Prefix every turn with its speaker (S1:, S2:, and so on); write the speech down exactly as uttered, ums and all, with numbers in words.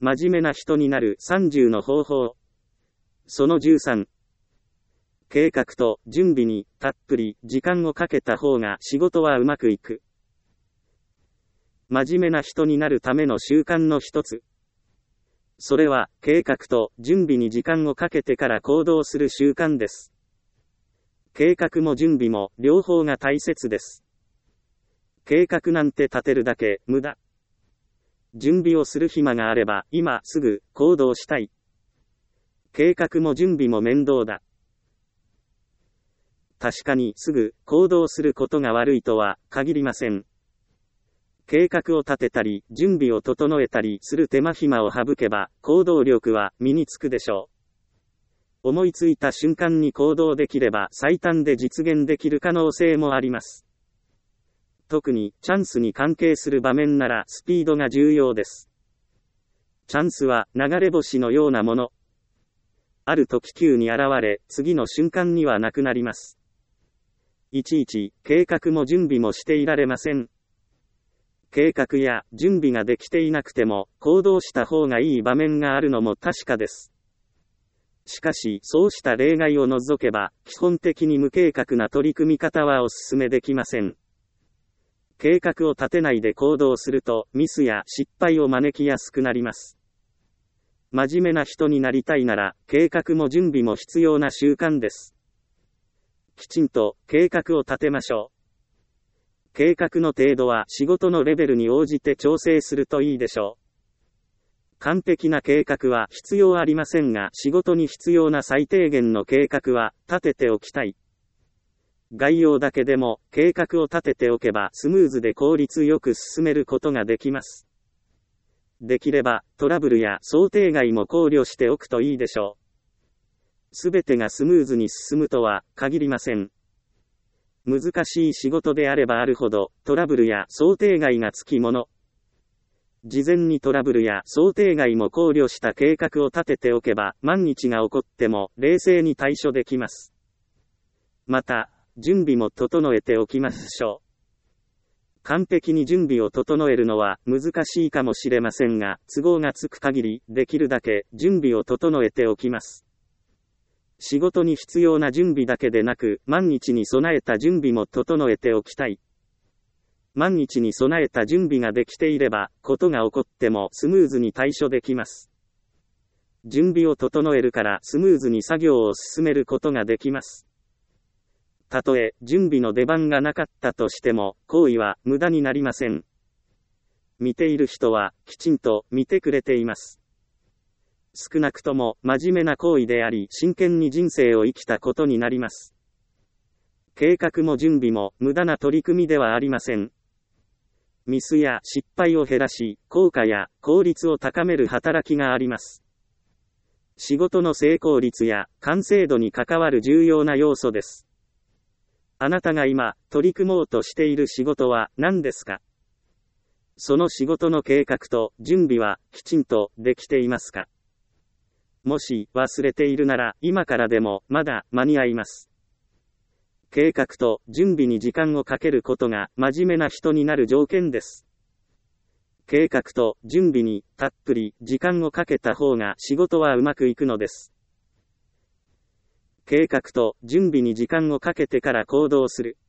S1: 真面目な人になるさんじゅうの方法。そのじゅうさん。計画と準備にたっぷり時間をかけた方が仕事はうまくいく。真面目な人になるための習慣の一つ。それは計画と準備に時間をかけてから行動する習慣です。計画も準備も両方が大切です。計画なんて立てるだけ無駄。準備をする暇があれば今すぐ行動したい。計画も準備も面倒だ。確かにすぐ行動することが悪いとは限りません。計画を立てたり準備を整えたりする手間暇を省けば行動力は身につくでしょう。思いついた瞬間に行動できれば最短で実現できる可能性もあります。特にチャンスに関係する場面ならスピードが重要です。チャンスは流れ星のようなもの。ある時急に現れ、次の瞬間にはなくなります。いちいち計画も準備もしていられません。計画や準備ができていなくても行動した方がいい場面があるのも確かです。しかしそうした例外を除けば基本的に無計画な取り組み方はお勧めできません。計画を立てないで行動するとミスや失敗を招きやすくなります。真面目な人になりたいなら計画も準備も必要な習慣です。きちんと計画を立てましょう。計画の程度は仕事のレベルに応じて調整するといいでしょう。完璧な計画は必要ありませんが、仕事に必要な最低限の計画は立てておきたい。概要だけでも計画を立てておけばスムーズで効率よく進めることができます。できればトラブルや想定外も考慮しておくといいでしょう。すべてがスムーズに進むとは限りません。難しい仕事であればあるほどトラブルや想定外がつきもの。事前にトラブルや想定外も考慮した計画を立てておけば万一が起こっても冷静に対処できます。また、準備も整えておきましょう。完璧に準備を整えるのは難しいかもしれませんが、都合がつく限りできるだけ準備を整えておきます。仕事に必要な準備だけでなく、万日に備えた準備も整えておきたい。万日に備えた準備ができていれば、ことが起こってもスムーズに対処できます。準備を整えるからスムーズに作業を進めることができます。たとえ準備の出番がなかったとしても、行為は無駄になりません。見ている人はきちんと見てくれています。少なくとも真面目な行為であり、真剣に人生を生きたことになります。計画も準備も無駄な取り組みではありません。ミスや失敗を減らし、効果や効率を高める働きがあります。仕事の成功率や完成度に関わる重要な要素です。あなたが今取り組もうとしている仕事は何ですか？その仕事の計画と準備はきちんとできていますか？もし忘れているなら今からでもまだ間に合います。計画と準備に時間をかけることが真面目な人になる条件です。計画と準備にたっぷり時間をかけた方が仕事はうまくいくのです。計画と準備に時間をかけてから行動する。